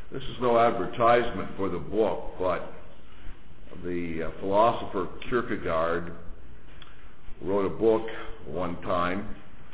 This is no advertisement for the book, but the philosopher Kierkegaard wrote a book one time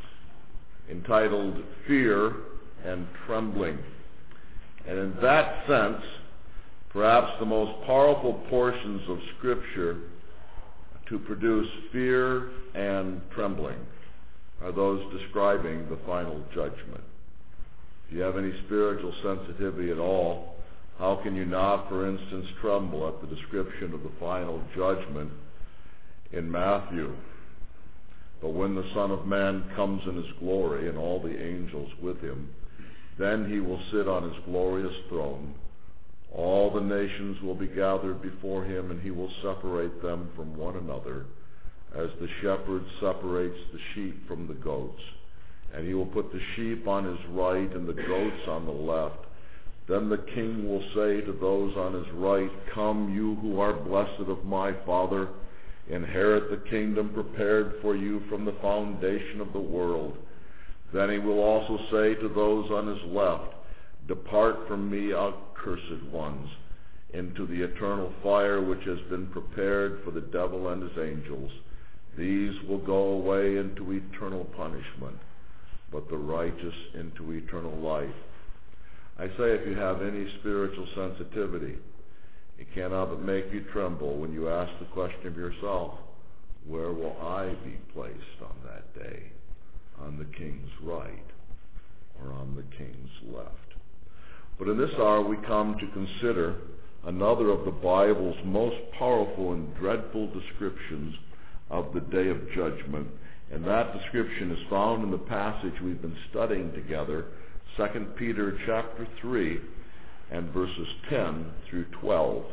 entitled Fear and Trembling. And in that sense, perhaps the most powerful portions of Scripture to produce fear and trembling are those describing the final judgment. If you have any spiritual sensitivity at all, how can you not, for instance, tremble at the description of the final judgment in Matthew? But when the Son of Man comes in his glory and all the angels with him, then he will sit on his glorious throne. All the nations will be gathered before him, and he will separate them from one another, as the shepherd separates the sheep from the goats. And he will put the sheep on his right and the goats on the left. Then the king will say to those on his right, "Come, you who are blessed of my Father, inherit the kingdom prepared for you from the foundation of the world." Then he will also say to those on his left, "Depart from me, accursed ones, into the eternal fire which has been prepared for the devil and his angels. These will go away into eternal punishment, but the righteous into eternal life." I say, if you have any spiritual sensitivity, it cannot but make you tremble when you ask the question of yourself, where will I be placed on that day? On the king's right or on the king's left? But in this hour we come to consider another of the Bible's most powerful and dreadful descriptions of the day of judgment. And that description is found in the passage we've been studying together, 2 Peter chapter 3 and verses 10 through 12.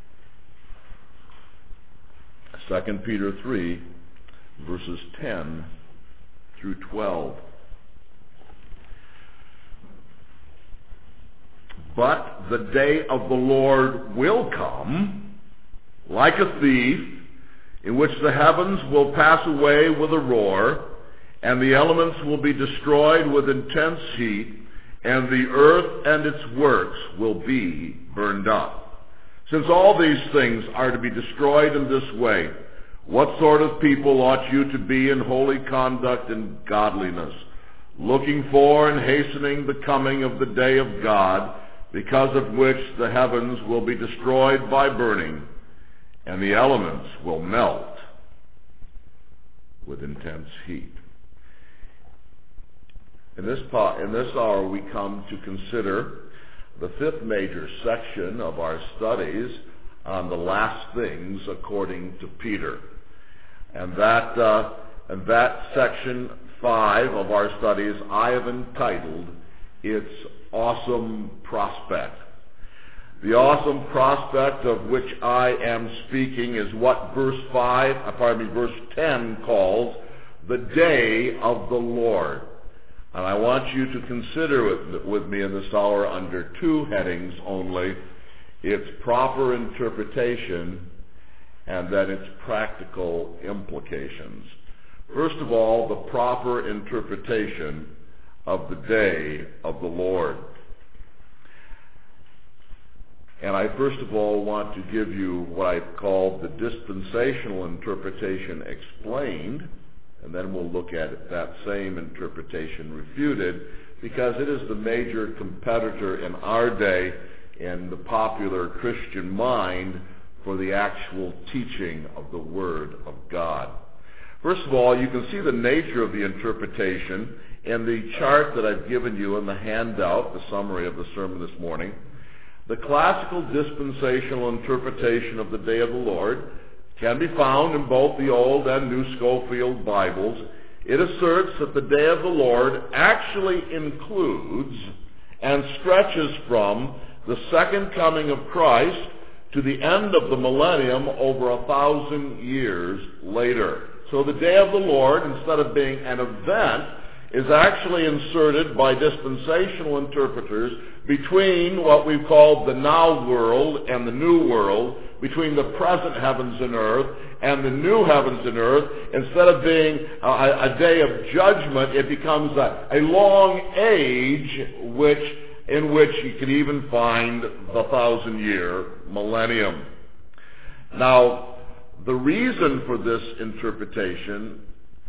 2 Peter 3, verses 10 through 12. "But the day of the Lord will come like a thief, in which the heavens will pass away with a roar, and the elements will be destroyed with intense heat, and the earth and its works will be burned up. Since all these things are to be destroyed in this way, what sort of people ought you to be in holy conduct and godliness, looking for and hastening the coming of the day of God, because of which the heavens will be destroyed by burning, and the elements will melt with intense heat." In this hour we come to consider the fifth major section of our studies on the last things according to Peter. And that section 5 of our studies I have entitled, "Its Awesome Prospect." The awesome prospect of which I am speaking is what verse 10 calls the day of the Lord. And I want you to consider it with me in this hour under two headings only: its proper interpretation and then its practical implications. First of all, the proper interpretation of the day of the Lord. And I first of all want to give you what I call the dispensational interpretation explained, and then we'll look at that same interpretation refuted, because it is the major competitor in our day in the popular Christian mind for the actual teaching of the Word of God. First of all, you can see the nature of the interpretation in the chart that I've given you in the handout, the summary of the sermon this morning. The classical dispensational interpretation of the day of the Lord can be found in both the Old and New Schofield Bibles. It asserts that the day of the Lord actually includes and stretches from the second coming of Christ to the end of the millennium over 1,000 years later. So the day of the Lord, instead of being an event, is actually inserted by dispensational interpreters between what we've called the now world and the new world, between the present heavens and earth and the new heavens and earth. Instead of being a day of judgment, it becomes a long age which in which you can even find the 1,000-year millennium. Now, the reason for this interpretation,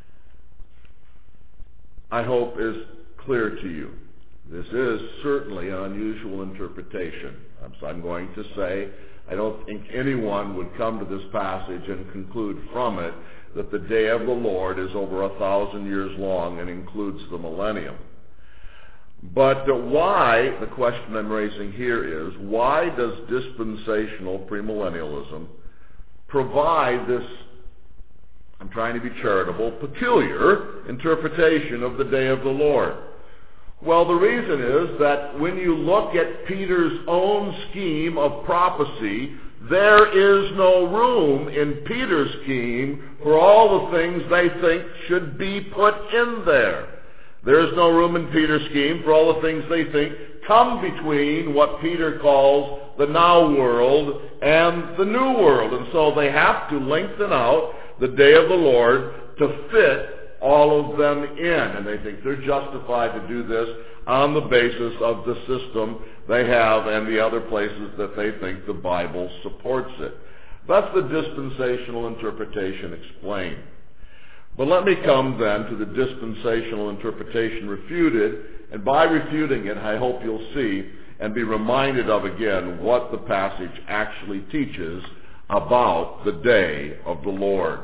I hope, is clear to you. This is certainly an unusual interpretation. So I'm going to say I don't think anyone would come to this passage and conclude from it that the day of the Lord is over 1,000 years long and includes the millennium. But why, the question I'm raising here is, why does dispensational premillennialism provide this, I'm trying to be charitable, peculiar interpretation of the day of the Lord? Well, the reason is that when you look at Peter's own scheme of prophecy, there is no room in Peter's scheme for all the things they think should be put in there. There is no room in Peter's scheme for all the things they think come between what Peter calls the now world and the new world. And so they have to lengthen out the day of the Lord to fit all of them in. And they think they're justified to do this on the basis of the system they have and the other places that they think the Bible supports it. That's the dispensational interpretation explained. But let me come then to the dispensational interpretation refuted, and by refuting it, I hope you'll see and be reminded of again what the passage actually teaches about the day of the Lord.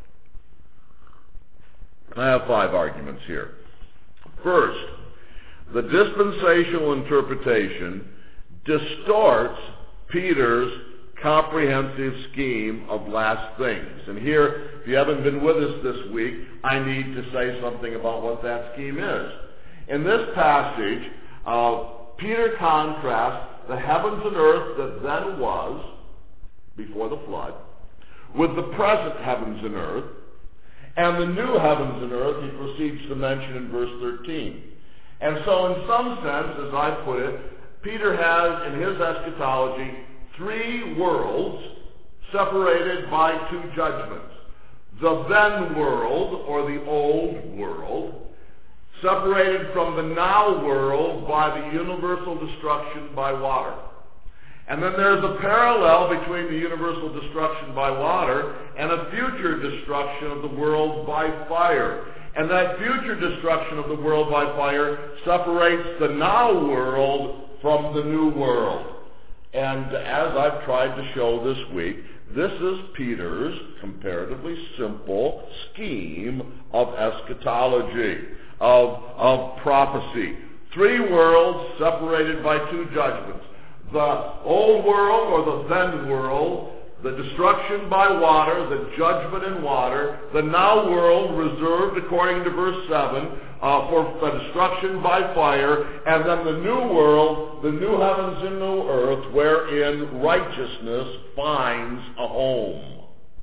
I have 5 arguments here. First, the dispensational interpretation distorts Peter's comprehensive scheme of last things. And here, if you haven't been with us this week, I need to say something about what that scheme is. In this passage, Peter contrasts the heavens and earth that then was, before the flood, with the present heavens and earth, and the new heavens and earth he proceeds to mention in verse 13. And so in some sense, as I put it, Peter has in his eschatology 3 worlds separated by 2 judgments. The then world, or the old world, separated from the now world by the universal destruction by water. And then there's a parallel between the universal destruction by water and a future destruction of the world by fire. And that future destruction of the world by fire separates the now world from the new world. And as I've tried to show this week, this is Peter's comparatively simple scheme of eschatology, of prophecy. 3 worlds separated by 2 judgments. The old world, or the then world, the destruction by water, the judgment in water, the now world reserved, according to verse 7, for the destruction by fire, and then the new world, the new heavens and new earth, wherein righteousness finds a home.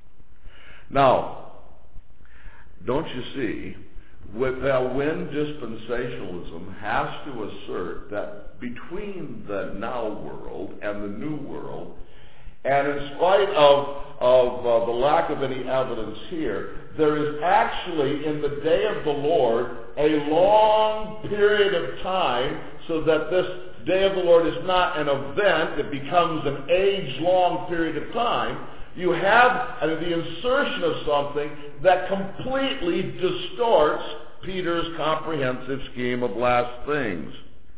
Now, don't you see, when dispensationalism has to assert that between the now world and the new world, and in spite of the lack of any evidence here, there is actually in the day of the Lord a long period of time, so that this day of the Lord is not an event, it becomes an age-long period of time. You have the insertion of something that completely distorts Peter's comprehensive scheme of last things.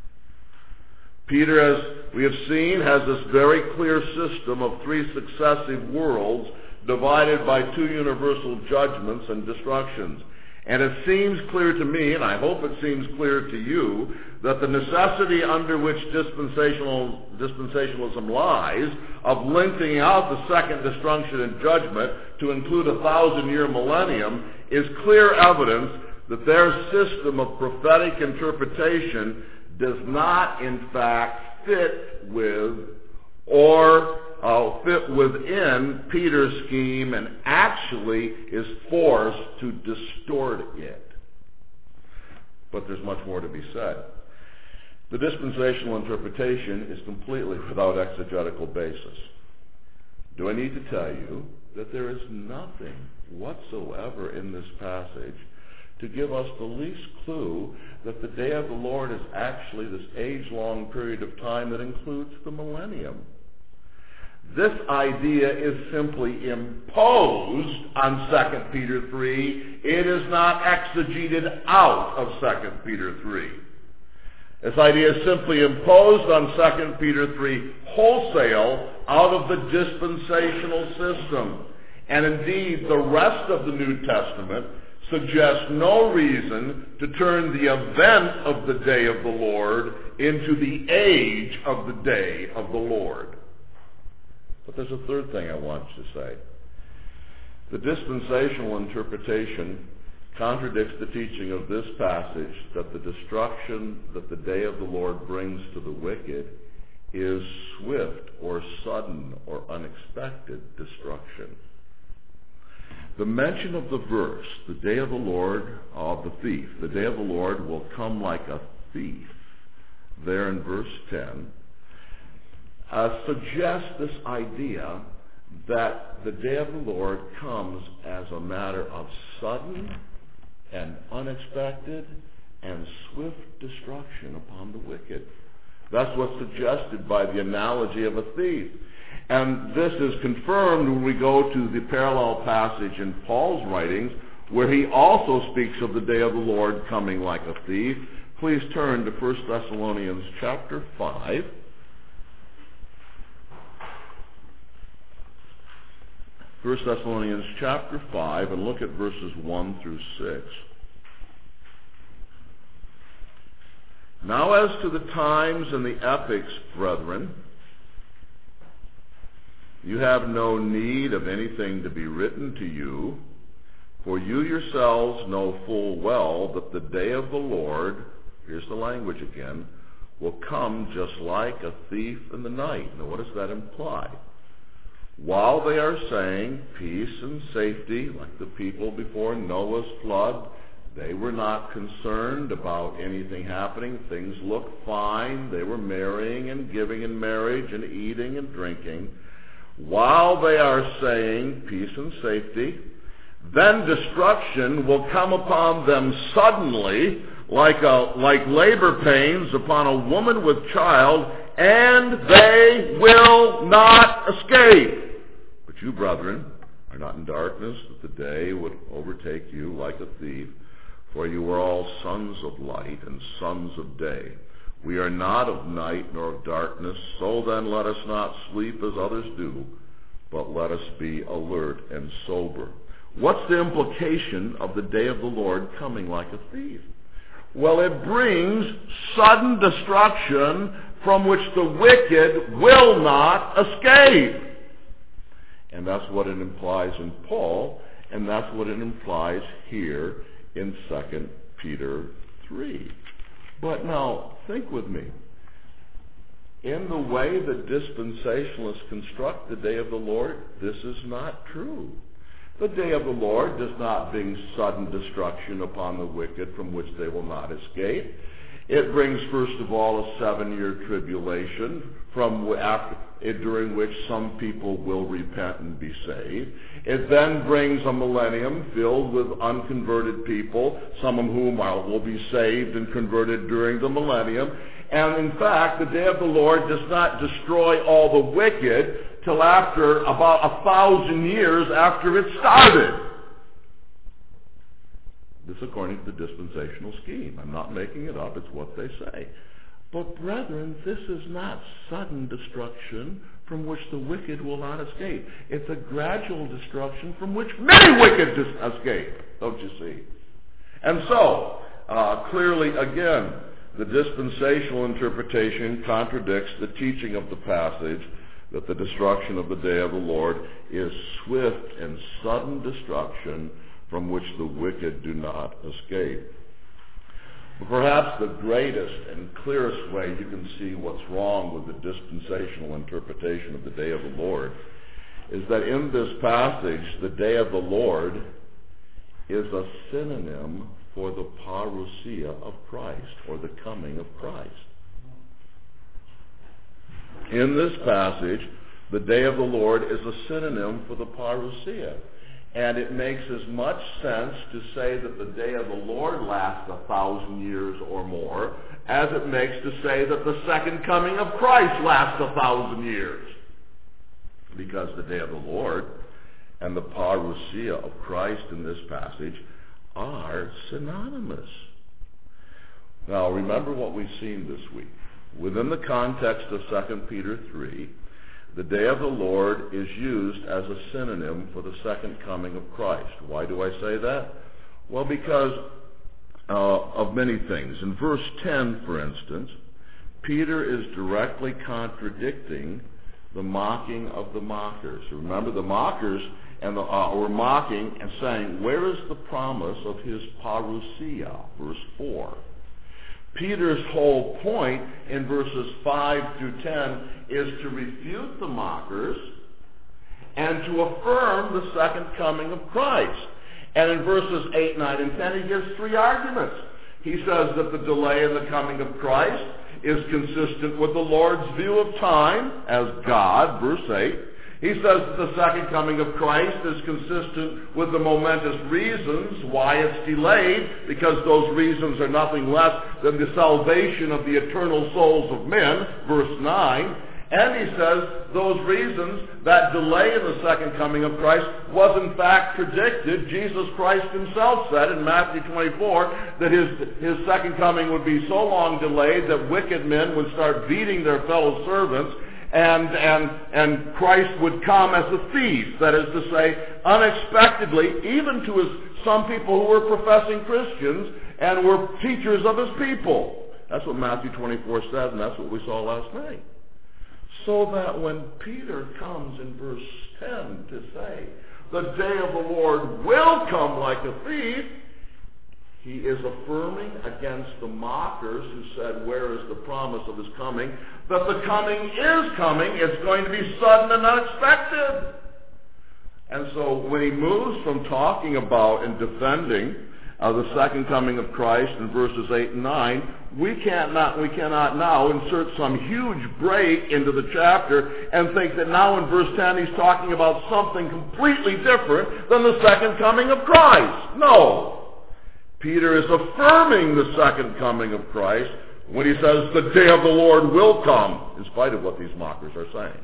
Peter, as we have seen, has this very clear system of 3 successive worlds divided by 2 universal judgments and destructions. And it seems clear to me, and I hope it seems clear to you, that the necessity under which dispensationalism lies of lengthening out the second destruction and judgment to include a 1,000-year millennium is clear evidence that their system of prophetic interpretation does not, in fact, fit with or fit within Peter's scheme, and actually is forced to distort it. But there's much more to be said. The dispensational interpretation is completely without exegetical basis. Do I need to tell you that there is nothing whatsoever in this passage to give us the least clue that the day of the Lord is actually this age-long period of time that includes the millennium. This idea is simply imposed on 2 Peter 3. It is not exegeted out of 2 Peter 3. This idea is simply imposed on 2 Peter 3 wholesale out of the dispensational system. And indeed, the rest of the New Testament suggests no reason to turn the event of the day of the Lord into the age of the day of the Lord. But there's a third thing I want to say. The dispensational interpretation contradicts the teaching of this passage that the destruction that the day of the Lord brings to the wicked is swift or sudden or unexpected destruction. The mention of the verse, the day of the Lord, of the thief, the day of the Lord will come like a thief, there in verse 10, suggests this idea that the day of the Lord comes as a matter of sudden and unexpected and swift destruction upon the wicked. That's what's suggested by the analogy of a thief. And this is confirmed when we go to the parallel passage in Paul's writings, where he also speaks of the day of the Lord coming like a thief. Please turn to 1 Thessalonians chapter 5. 1 Thessalonians chapter 5, and look at verses 1 through 6. Now as to the times and the epochs, brethren, you have no need of anything to be written to you, for you yourselves know full well that the day of the Lord, here's the language again, will come just like a thief in the night. Now what does that imply? While they are saying peace and safety, like the people before Noah's flood, they were not concerned about anything happening. Things looked fine. They were marrying and giving in marriage and eating and drinking. While they are saying peace and safety, then destruction will come upon them suddenly, like labor pains upon a woman with child, and they will not escape. But you, brethren, are not in darkness, that the day would overtake you like a thief. For you are all sons of light and sons of day. We are not of night nor of darkness, so then let us not sleep as others do, but let us be alert and sober. What's the implication of the day of the Lord coming like a thief? Well, it brings sudden destruction from which the wicked will not escape. And that's what it implies in Paul, and that's what it implies here in 2 Peter 3. But now, think with me. In the way that dispensationalists construct the day of the Lord, this is not true. The day of the Lord does not bring sudden destruction upon the wicked from which they will not escape. It brings, first of all, a 7-year tribulation during which some people will repent and be saved. It then brings a millennium filled with unconverted people, some of whom will be saved and converted during the millennium. And in fact, the day of the Lord does not destroy all the wicked till after about 1,000 years after it started. This according to the dispensational scheme. I'm not making it up, it's what they say. But brethren, this is not sudden destruction from which the wicked will not escape. It's a gradual destruction from which many wicked escape, don't you see? And so, clearly again, the dispensational interpretation contradicts the teaching of the passage that the destruction of the day of the Lord is swift and sudden destruction from which the wicked do not escape. But perhaps the greatest and clearest way you can see what's wrong with the dispensational interpretation of the day of the Lord is that in this passage, the day of the Lord is a synonym for the parousia of Christ, or the coming of Christ. In this passage, the day of the Lord is a synonym for the parousia. And it makes as much sense to say that the day of the Lord lasts 1,000 years or more as it makes to say that the second coming of Christ lasts 1,000 years. Because the day of the Lord and the parousia of Christ in this passage are synonymous. Now, remember what we've seen this week. Within the context of 2 Peter 3, the day of the Lord is used as a synonym for the second coming of Christ. Why do I say that? Well, because of many things. In verse 10, for instance, Peter is directly contradicting the mocking of the mockers. Remember, the mockers were mocking and saying, where is the promise of his parousia? Verse 4. Peter's whole point in verses 5 through 10 is to refute the mockers and to affirm the second coming of Christ. And in verses 8, 9, and 10, he gives three arguments. He says that the delay in the coming of Christ is consistent with the Lord's view of time as God, verse 8. He says that the second coming of Christ is consistent with the momentous reasons why it's delayed, because those reasons are nothing less than the salvation of the eternal souls of men, verse 9. And he says those reasons, that delay in the second coming of Christ, was in fact predicted. Jesus Christ himself said in Matthew 24 that his second coming would be so long delayed that wicked men would start beating their fellow servants, and Christ would come as a thief, that is to say, unexpectedly, even to some people who were professing Christians and were teachers of his people. That's what Matthew 24 said, and that's what we saw last night. So that when Peter comes in verse 10 to say, the day of the Lord will come like a thief, he is affirming against the mockers who said, where is the promise of his coming, that the coming is coming. It's going to be sudden and unexpected. And so when he moves from talking about and defending the second coming of Christ in verses 8 and 9, we cannot now insert some huge break into the chapter and think that now in verse 10 he's talking about something completely different than the second coming of Christ. No. Peter is affirming the second coming of Christ when he says the day of the Lord will come, in spite of what these mockers are saying.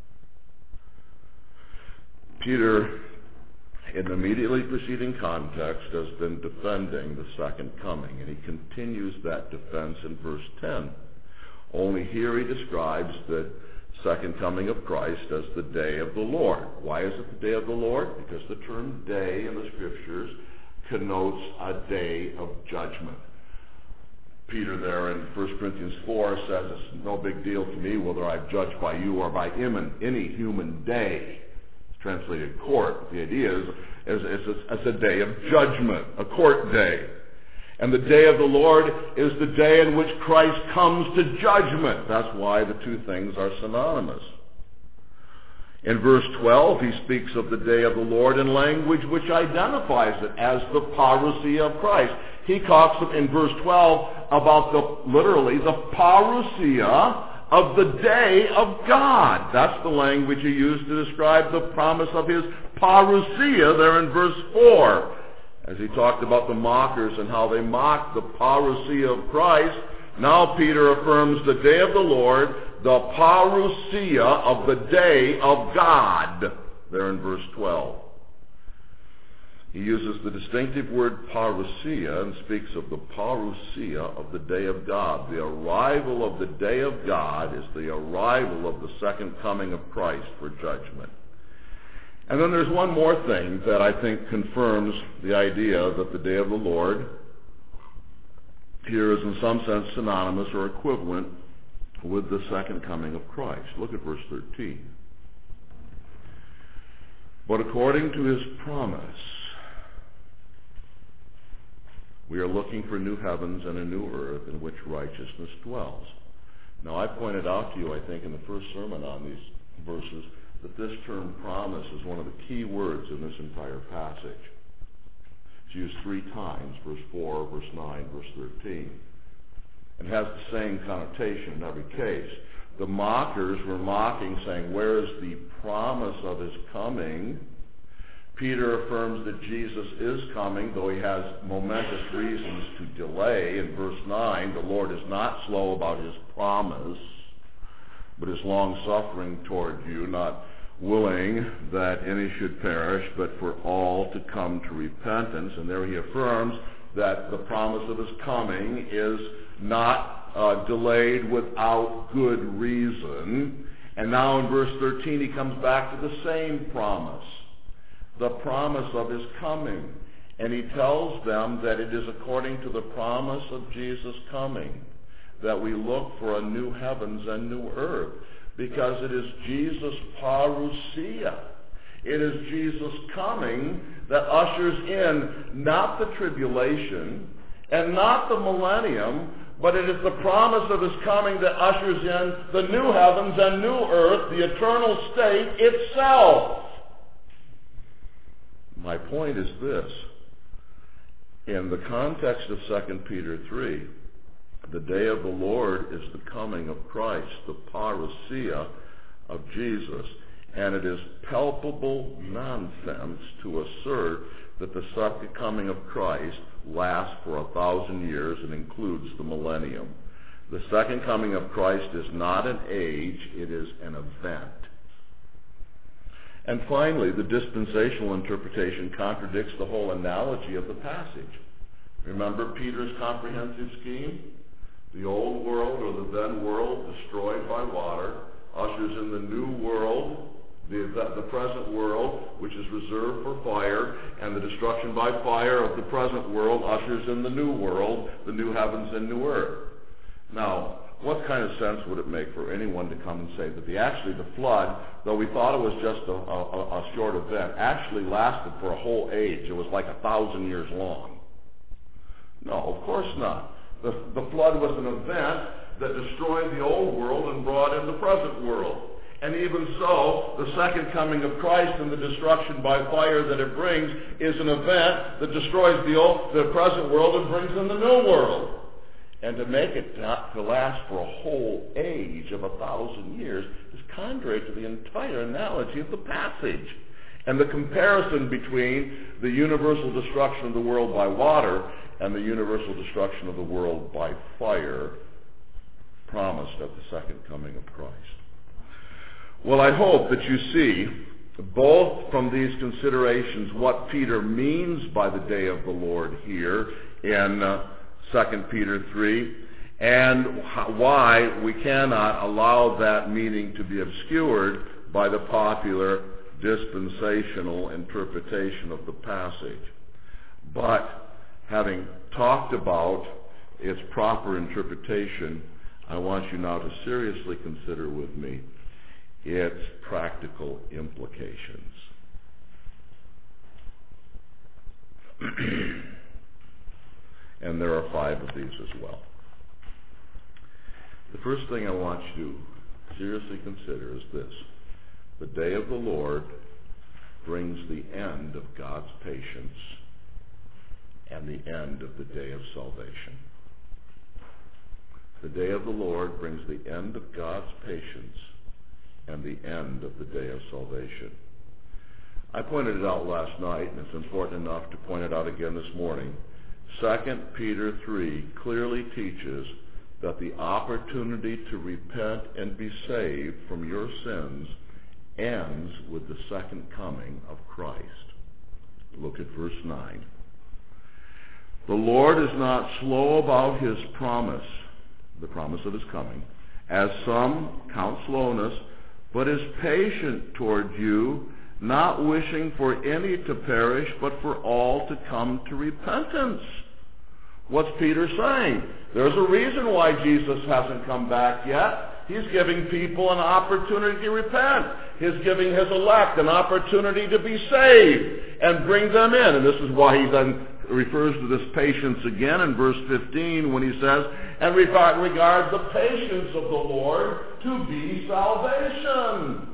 Peter, in the immediately preceding context, has been defending the second coming, and he continues that defense in verse 10. Only here he describes the second coming of Christ as the day of the Lord. Why is it the day of the Lord? Because the term day in the Scriptures connotes a day of judgment. Peter there in 1 Corinthians 4 says, it's no big deal to me whether I'm judged by you or by any human day. It's translated court. The idea is it's a day of judgment, a court day. And the day of the Lord is the day in which Christ comes to judgment. That's why the two things are synonymous. In verse 12, he speaks of the day of the Lord in language which identifies it as the parousia of Christ. He talks in verse 12 about literally the parousia of the day of God. That's the language he used to describe the promise of his parousia there in verse 4. As he talked about the mockers and how they mocked the parousia of Christ, now Peter affirms the day of the Lord, the parousia of the day of God, there in verse 12. He uses the distinctive word parousia and speaks of the parousia of the day of God. The arrival of the day of God is the arrival of the second coming of Christ for judgment. And then there's one more thing that I think confirms the idea that the day of the Lord here is in some sense synonymous or equivalent with the second coming of Christ. Look at verse 13. But according to his promise, we are looking for new heavens and a new earth in which righteousness dwells. Now, I pointed out to you, I think, in the first sermon on these verses, that this term promise is one of the key words in this entire passage. It's used 3 times, verse 4, verse 9, verse 13. And has the same connotation in every case. The mockers were mocking, saying, where is the promise of his coming? Peter affirms that Jesus is coming, though he has momentous reasons to delay. In verse 9, the Lord is not slow about his promise, but is long-suffering toward you, not willing that any should perish, but for all to come to repentance. And there he affirms that the promise of his coming is not delayed without good reason. And now in verse 13 he comes back to the same promise, the promise of his coming. And he tells them that it is according to the promise of Jesus' coming that we look for a new heavens and new earth, because it is Jesus' parousia. It is Jesus' coming that ushers in not the tribulation and not the millennium, but it is the promise of his coming that ushers in the new heavens and new earth, the eternal state itself. My point is this. In the context of 2 Peter 3, the day of the Lord is the coming of Christ, the parousia of Jesus. And it is palpable nonsense to assert that the second coming of Christ lasts for 1,000 years and includes the millennium. The second coming of Christ is not an age, it is an event. And finally, the dispensational interpretation contradicts the whole analogy of the passage. Remember Peter's comprehensive scheme? The old world, or the then world, destroyed by water, ushers in the new world, the present world, which is reserved for fire, and the destruction by fire of the present world ushers in the new world, the new heavens and new earth. Now, what kind of sense would it make for anyone to come and say that the flood, though we thought it was just a short event, actually lasted for a whole age? It was like 1,000 years long. No, of course not. The flood was an event that destroyed the old world and brought in the present world. And even so, the second coming of Christ and the destruction by fire that it brings is an event that destroys the present world and brings in the new world. And to make it to last for a whole age of 1,000 years is contrary to the entire analogy of the passage. And the comparison between the universal destruction of the world by water and the universal destruction of the world by fire promised at the second coming of Christ. Well, I hope that you see, both from these considerations, what Peter means by the day of the Lord here in 2 Peter 3, and why we cannot allow that meaning to be obscured by the popular dispensational interpretation of the passage. But having talked about its proper interpretation, I want you now to seriously consider with me its practical implications. And there are 5 of these as well. The first thing I want you to seriously consider is this. The day of the Lord brings the end of God's patience and the end of the day of salvation. The day of the Lord brings the end of God's patience and the end of the day of salvation. I pointed it out last night, and it's important enough to point it out again this morning. 2 Peter 3 clearly teaches that the opportunity to repent and be saved from your sins ends with the second coming of Christ. Look at verse 9. The Lord is not slow about his promise, the promise of his coming, as some count slowness, but is patient toward you, not wishing for any to perish, but for all to come to repentance. What's Peter saying? There's a reason why Jesus hasn't come back yet. He's giving people an opportunity to repent. He's giving his elect an opportunity to be saved and bring them in. And this is why he then refers to this patience again in verse 15 when he says, and regard the patience of the Lord to be salvation.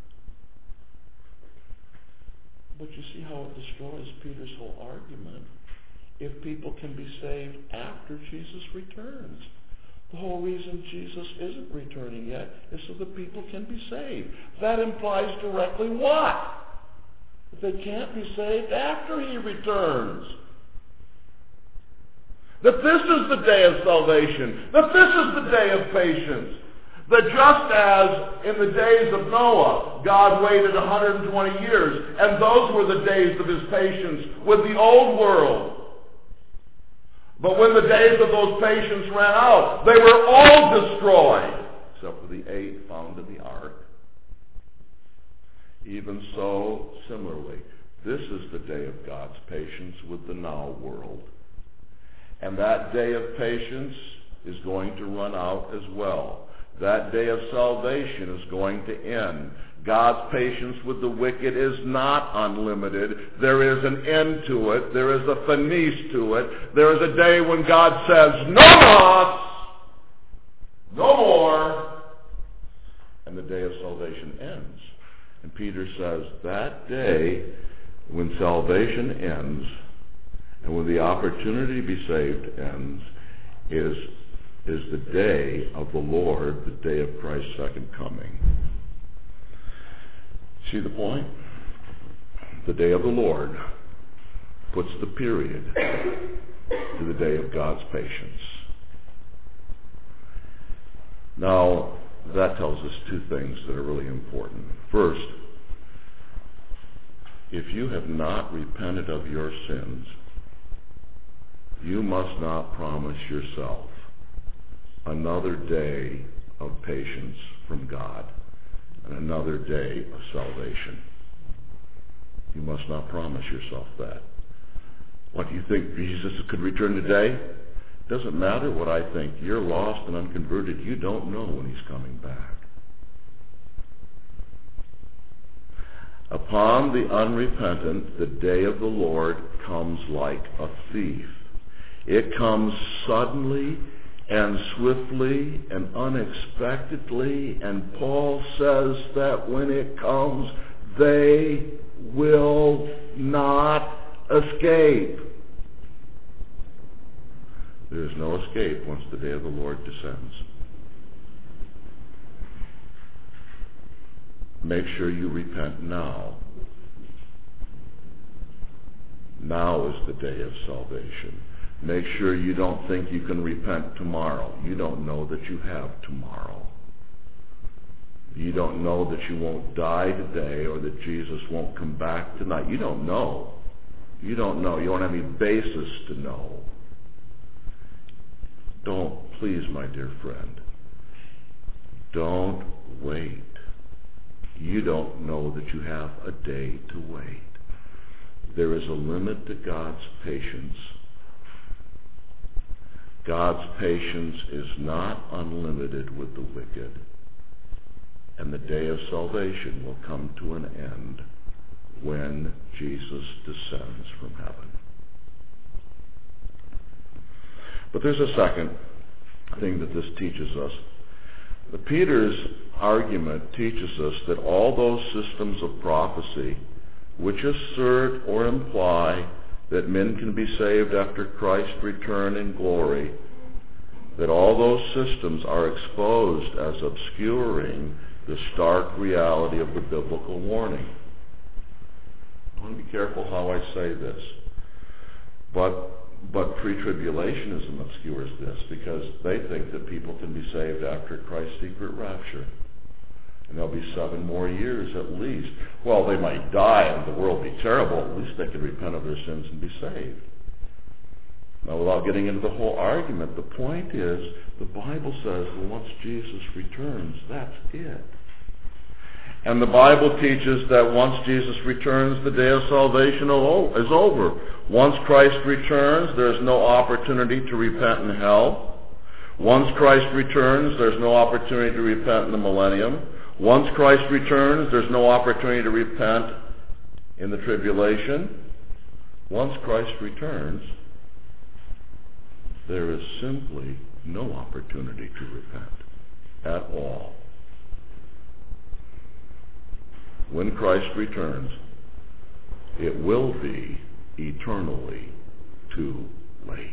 But you see how it destroys Peter's whole argument. If people can be saved after Jesus returns. The whole reason Jesus isn't returning yet is so that people can be saved. That implies directly what? That they can't be saved after he returns. That this is the day of salvation. That this is the day of patience. That just as in the days of Noah, God waited 120 years, and those were the days of his patience with the old world. But when the days of those patience ran out, they were all destroyed, except for the 8 found in the ark. Even so, similarly, this is the day of God's patience with the now world. And that day of patience is going to run out as well. That day of salvation is going to end. God's patience with the wicked is not unlimited. There is an end to it. There is a finis to it. There is a day when God says, "No more! No more!" And the day of salvation ends. And Peter says that day when salvation ends and when the opportunity to be saved ends is the day of the Lord, the day of Christ's second coming. See the point? The day of the Lord puts the period to the day of God's patience. Now, that tells us 2 things that are really important. First, if you have not repented of your sins, you must not promise yourself another day of patience from God and another day of salvation. You must not promise yourself that. What, do you think Jesus could return today? It doesn't matter what I think. You're lost and unconverted. You don't know when he's coming back. Upon the unrepentant, the day of the Lord comes like a thief. It comes suddenly and swiftly and unexpectedly, and Paul says that when it comes, they will not escape. There is no escape once the day of the Lord descends. Make sure you repent now. Now is the day of salvation. Make sure you don't think you can repent tomorrow. You don't know that you have tomorrow. You don't know that you won't die today or that Jesus won't come back tonight. You don't know. You don't know. You don't have any basis to know. Don't, please, my dear friend, don't wait. You don't know that you have a day to wait. There is a limit to God's patience. God's patience is not unlimited with the wicked, and the day of salvation will come to an end when Jesus descends from heaven. But there's a second thing that this teaches us. Peter's argument teaches us that all those systems of prophecy which assert or imply that men can be saved after Christ's return in glory, that all those systems are exposed as obscuring the stark reality of the biblical warning. I want to be careful how I say this, but pre-tribulationism obscures this because they think that people can be saved after Christ's secret rapture. And there'll be 7 more years at least. Well, they might die and the world be terrible. At least they can repent of their sins and be saved. Now, without getting into the whole argument, the point is the Bible says that once Jesus returns, that's it. And the Bible teaches that once Jesus returns, the day of salvation is over. Once Christ returns, there's no opportunity to repent in hell. Once Christ returns, there's no opportunity to repent in the millennium. Once Christ returns, there's no opportunity to repent in the tribulation. Once Christ returns, there is simply no opportunity to repent at all. When Christ returns, it will be eternally too late.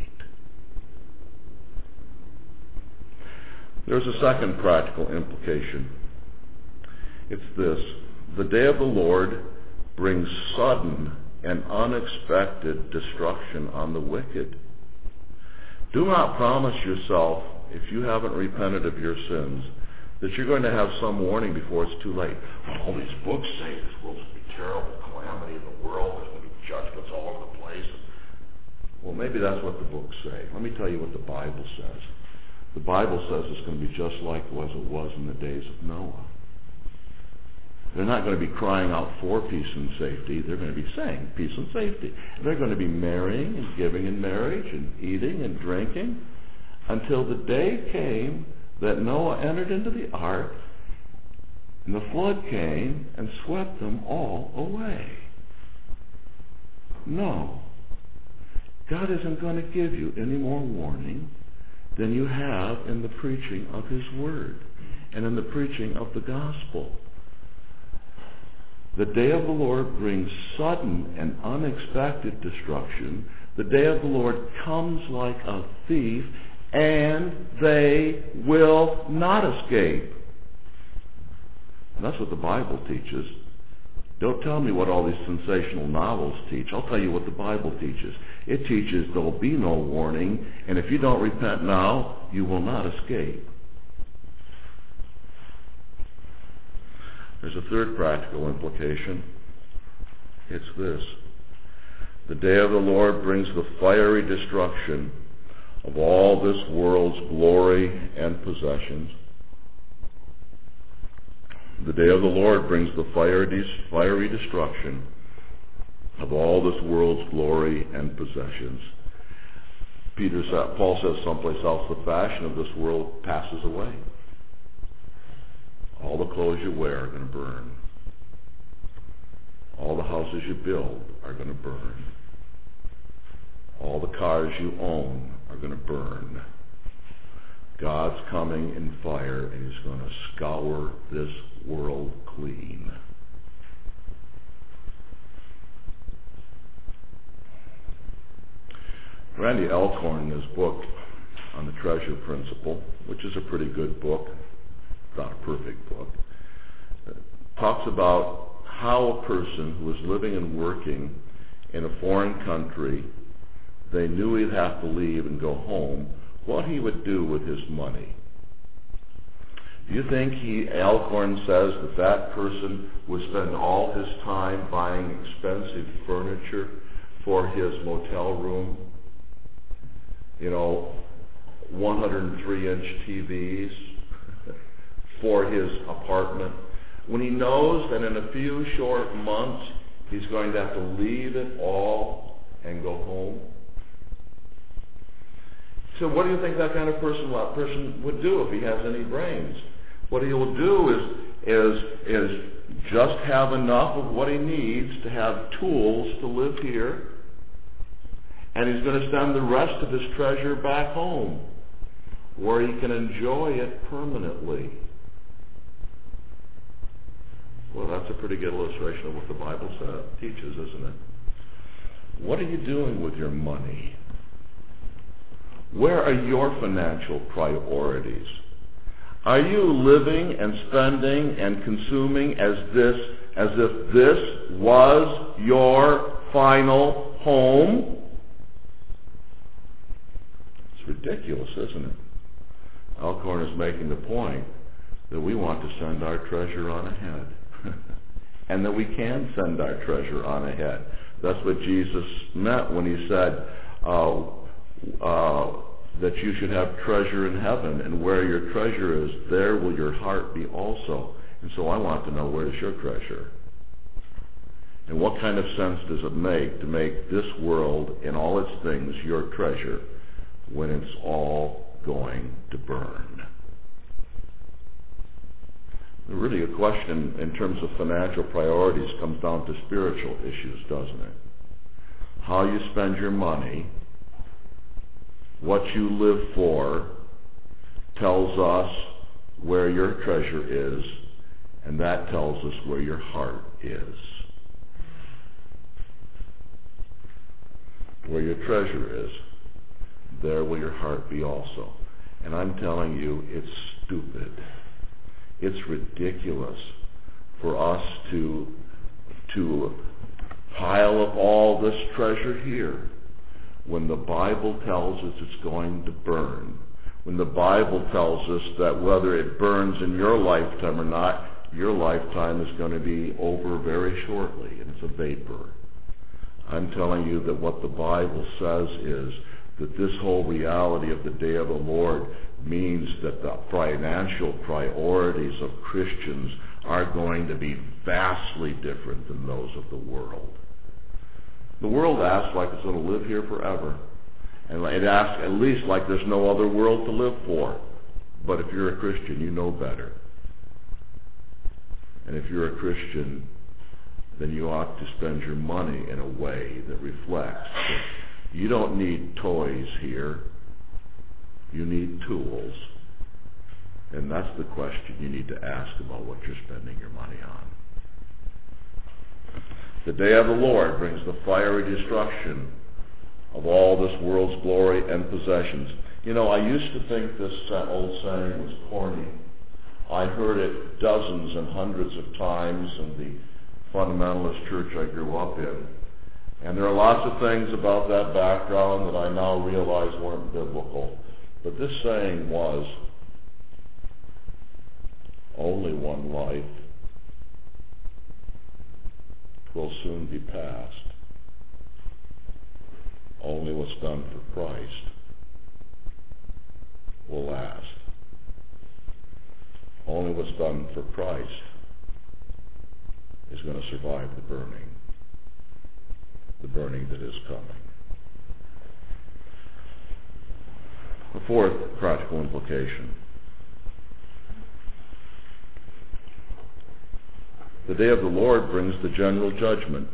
There's a second practical implication. It's this: the day of the Lord brings sudden and unexpected destruction on the wicked. Do not promise yourself, if you haven't repented of your sins, that you're going to have some warning before it's too late. Well, all these books say this world's going to be terrible, calamity in the world, there's going to be judgments all over the place. Well, maybe that's what the books say. Let me tell you what the Bible says. The Bible says it's going to be just like it was in the days of Noah. They're not going to be crying out for peace and safety. They're going to be saying peace and safety. They're going to be marrying and giving in marriage and eating and drinking until the day came that Noah entered into the ark and the flood came and swept them all away. No. God isn't going to give you any more warning than you have in the preaching of His Word and in the preaching of the gospel. The day of the Lord brings sudden and unexpected destruction. The day of the Lord comes like a thief, and they will not escape. And that's what the Bible teaches. Don't tell me what all these sensational novels teach. I'll tell you what the Bible teaches. It teaches there will be no warning, and if you don't repent now, you will not escape. There's a third practical implication. It's this. The day of the Lord brings the fiery destruction of all this world's glory and possessions. The day of the Lord brings the fiery destruction of all this world's glory and possessions. Paul says someplace else, the fashion of this world passes away. All the clothes you wear are going to burn. All the houses you build are going to burn. All the cars you own are going to burn. God's coming in fire, and He's going to scour this world clean. Randy Alcorn, in his book on the treasure principle, which is a pretty good book, not a perfect book, talks about how a person who was living and working in a foreign country, they knew he'd have to leave and go home, what he would do with his money. Do you think Alcorn says that person would spend all his time buying expensive furniture for his motel room? 103-inch TVs for his apartment, when he knows that in a few short months he's going to have to leave it all and go home? So what do you think that kind of person would do if he has any brains? What he will do is just have enough of what he needs to have tools to live here, and he's going to send the rest of his treasure back home where he can enjoy it permanently. Well, that's a pretty good illustration of what the Bible teaches, isn't it? What are you doing with your money? Where are your financial priorities? Are you living and spending and consuming as if this was your final home? It's ridiculous, isn't it? Alcorn is making the point that we want to send our treasure on ahead. And that we can send our treasure on ahead. That's what Jesus meant when He said that you should have treasure in heaven, and where your treasure is, there will your heart be also. And so I want to know, where's your treasure? And what kind of sense does it make to make this world and all its things your treasure when it's all going to burn? Really, a question in terms of financial priorities comes down to spiritual issues, doesn't it? How you spend your money, what you live for, tells us where your treasure is, and that tells us where your heart is. Where your treasure is, there will your heart be also. And I'm telling you, it's stupid. It's ridiculous for us to pile up all this treasure here, when the Bible tells us it's going to burn? When the Bible tells us that whether it burns in your lifetime or not, your lifetime is going to be over very shortly, and it's a vapor. I'm telling you that what the Bible says is that this whole reality of the day of the Lord means that the financial priorities of Christians are going to be vastly different than those of the world. The world acts like it's going to live here forever. And it acts at least like there's no other world to live for. But if you're a Christian, you know better. And if you're a Christian, then you ought to spend your money in a way that reflects that you don't need toys here. You need tools. And that's the question you need to ask about what you're spending your money on. The day of the Lord brings the fiery destruction of all this world's glory and possessions. You know, I used to think this old saying was corny. I heard it dozens and hundreds of times in the fundamentalist church I grew up in. And there are lots of things about that background that I now realize weren't biblical. But this saying was, only one life, 'twill soon be past. Only what's done for Christ will last. Only what's done for Christ is going to survive the burning that is coming. The fourth practical implication. The day of the Lord brings the general judgment.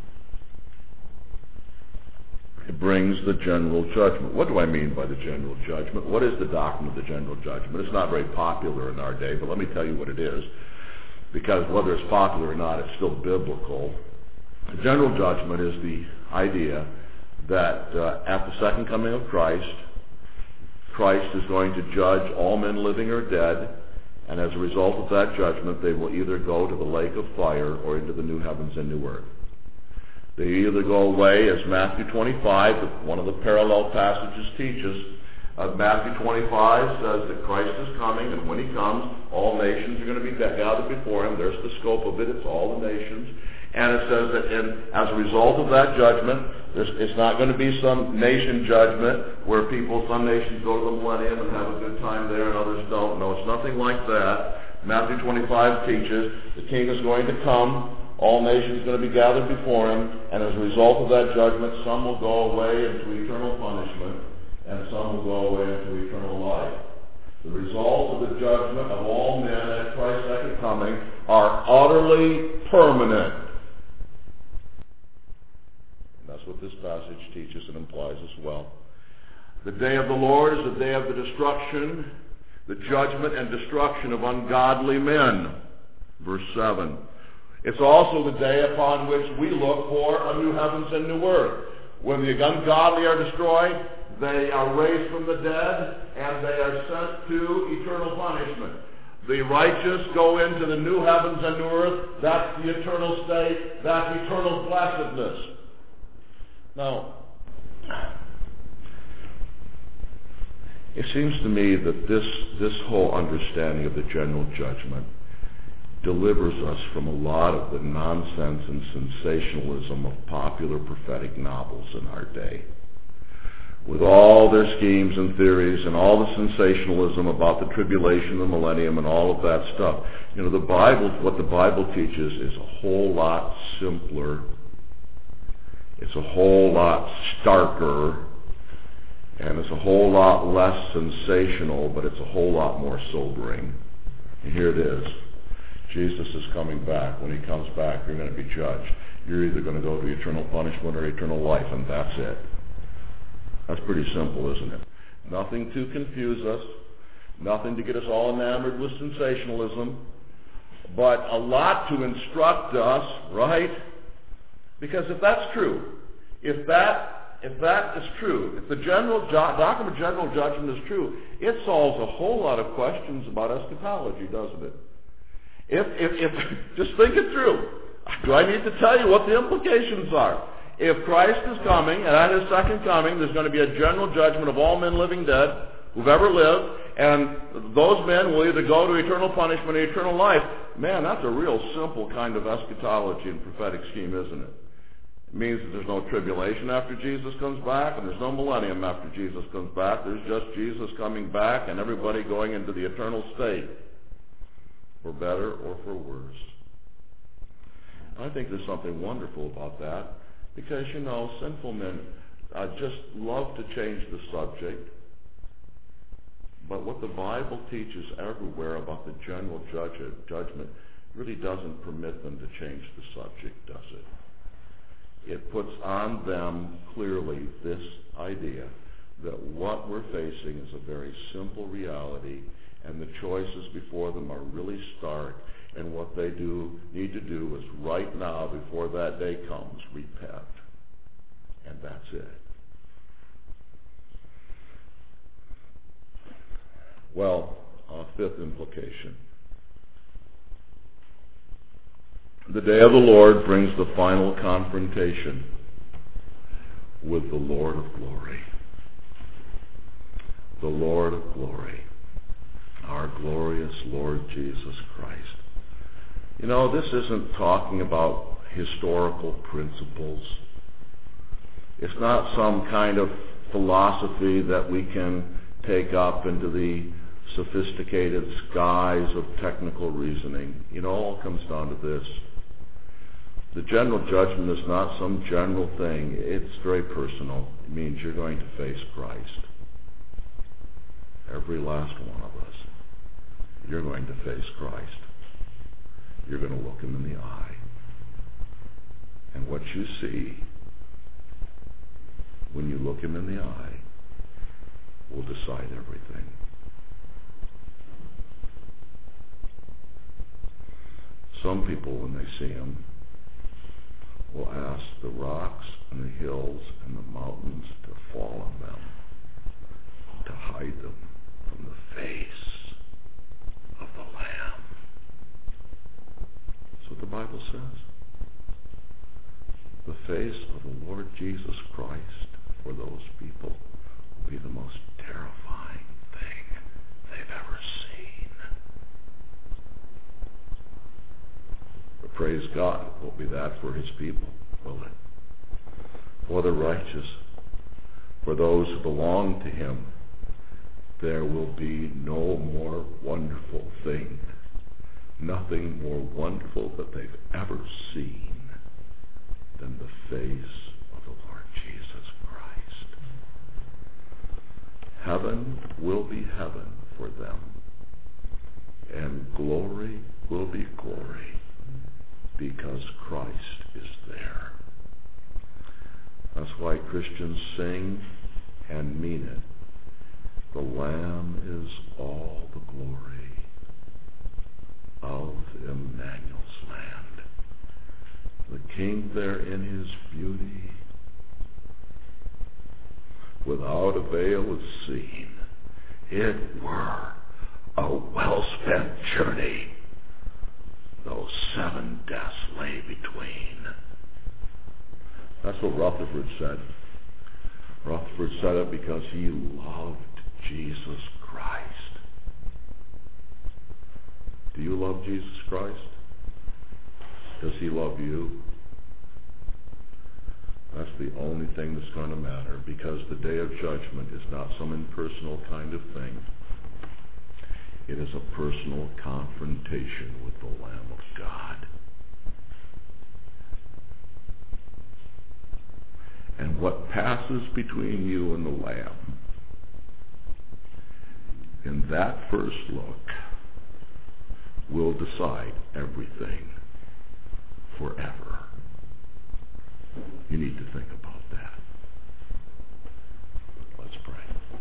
It brings the general judgment. What do I mean by the general judgment? What is the doctrine of the general judgment? It's not very popular in our day, but let me tell you what it is. Because whether it's popular or not, it's still biblical. The general judgment is the idea that at the second coming of Christ, Christ is going to judge all men living or dead, and as a result of that judgment, they will either go to the lake of fire or into the new heavens and new earth. They either go away, as Matthew 25, one of the parallel passages teaches. Matthew 25 says that Christ is coming, and when he comes, all nations are going to be gathered before him. There's the scope of it. It's all the nations. And it says that as a result of that judgment, it's not going to be some nation judgment where some nations go to the millennium and have a good time there and others don't. No, it's nothing like that. Matthew 25 teaches the king is going to come. All nations are going to be gathered before him, and as a result of that judgment, some will go away into eternal punishment, and some will go away into eternal life. The result of the judgment of all men at Christ's second coming are utterly permanent. And that's what this passage teaches and implies as well. The day of the Lord is the day of the destruction, the judgment and destruction of ungodly men. Verse 7. It's also the day upon which we look for a new heavens and new earth. When the ungodly are destroyed, they are raised from the dead, and they are sent to eternal punishment. The righteous go into the new heavens and new earth. That's the eternal state. That's eternal blessedness. Now, it seems to me that this whole understanding of the general judgment delivers us from a lot of the nonsense and sensationalism of popular prophetic novels in our day. With all their schemes and theories and all the sensationalism about the tribulation, the millennium, and all of that stuff. You know, the Bible, what the Bible teaches is a whole lot simpler. It's a whole lot starker. And it's a whole lot less sensational, but it's a whole lot more sobering. And here it is. Jesus is coming back. When he comes back, you're going to be judged. You're either going to go to eternal punishment or eternal life, and that's it. That's pretty simple, isn't it? Nothing to confuse us. Nothing to get us all enamored with sensationalism. But a lot to instruct us, right? Because if that's true, if that is true, if the doctrine of general judgment is true, it solves a whole lot of questions about eschatology, doesn't it? If just think it through. Do I need to tell you what the implications are? If Christ is coming, and at his second coming, there's going to be a general judgment of all men living dead who've ever lived, and those men will either go to eternal punishment or eternal life. Man, that's a real simple kind of eschatology and prophetic scheme, isn't it? It means that there's no tribulation after Jesus comes back, and there's no millennium after Jesus comes back. There's just Jesus coming back and everybody going into the eternal state, for better or for worse. I think there's something wonderful about that, because, sinful men just love to change the subject. But what the Bible teaches everywhere about the general judgment really doesn't permit them to change the subject, does it? It puts on them clearly this idea that what we're facing is a very simple reality, and the choices before them are really stark, and what they need to do is right now, before that day comes, repent. And that's it. Well, fifth implication. The day of the Lord brings the final confrontation with the Lord of glory. The Lord of glory. Our glorious Lord Jesus Christ. This isn't talking about historical principles. It's not some kind of philosophy that we can take up into the sophisticated skies of technical reasoning. It all comes down to this. The general judgment is not some general thing. It's very personal. It means you're going to face Christ. Every last one of us. You're going to face Christ. You're going to look him in the eye. And what you see when you look him in the eye will decide everything. Some people, when they see him, will ask the rocks and the hills and the mountains to fall on them, to hide them from the face of the Lamb. That's what the Bible says. The face of the Lord Jesus Christ for those people will be the most terrifying thing they've ever seen. But praise God, it won't be that for his people, will it? For the righteous, for those who belong to him, there will be no more wonderful thing, nothing more wonderful that they've ever seen than the face of the Lord Jesus Christ. Heaven will be heaven for them, and glory will be glory, because Christ is there. That's why Christians sing and mean it. The Lamb is all the glory of Emmanuel's land. The King there in his beauty, without a veil is seen. It were a well-spent journey. Those 7 deaths lay between. That's what Rutherford said. Rutherford said it because he loved Jesus Christ. Do you love Jesus Christ? Does he love you? That's the only thing that's going to matter, because the day of judgment is not some impersonal kind of thing. It is a personal confrontation with the Lamb of God. And what passes between you and the Lamb in that first look will decide everything forever. You need to think about that. Let's pray.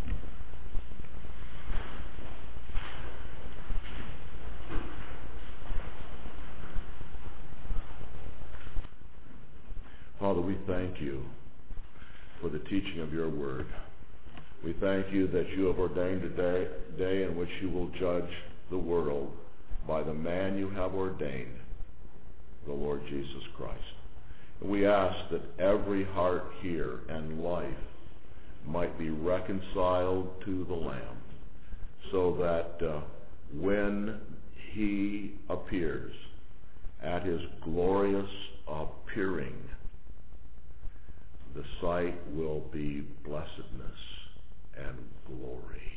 Father, we thank you for the teaching of your word. We thank you that you have ordained a day in which you will judge the world by the man you have ordained. the Lord Jesus Christ. And we ask that every heart here and life might be reconciled to the Lamb, so that when he appears at his glorious appearing, the sight will be blessedness and glory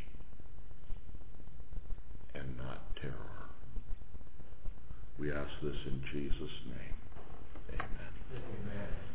and not terror. We ask this in Jesus' name. Amen. Amen.